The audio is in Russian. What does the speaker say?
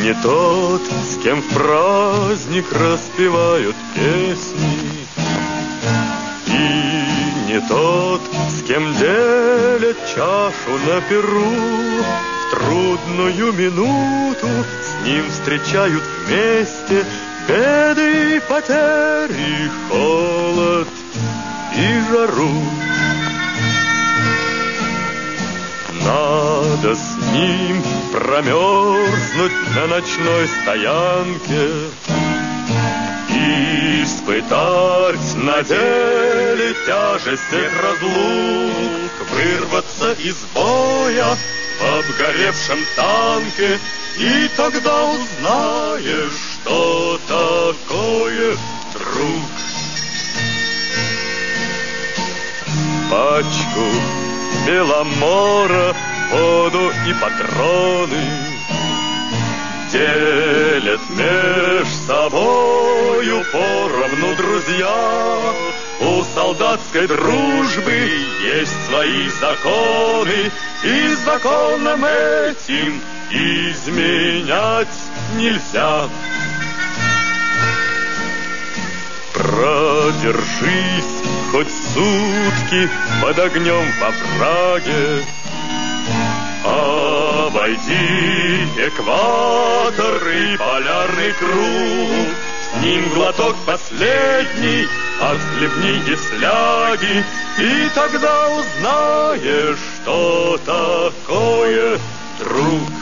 не тот, с кем в праздник распевают песни, и не тот, с кем делят чашу на перу. В трудную минуту с ним встречают вместе беды и потери, холод и жару. Надо с ним промерзнуть на ночной стоянке, испытать на деле тяжесть их разлук, вырваться из боя в обгоревшем танке, и тогда узнаешь, что такое друг. Пачку Беломора, воду и патроны делят меж собою поровну друзья. У солдатской дружбы есть свои законы, и законом этим изменять нельзя. Продержись хоть сутки под огнем во враге, обойди экватор и полярный круг, с ним глоток последний, отхлебни и фляги, и тогда узнаешь, что такое друг.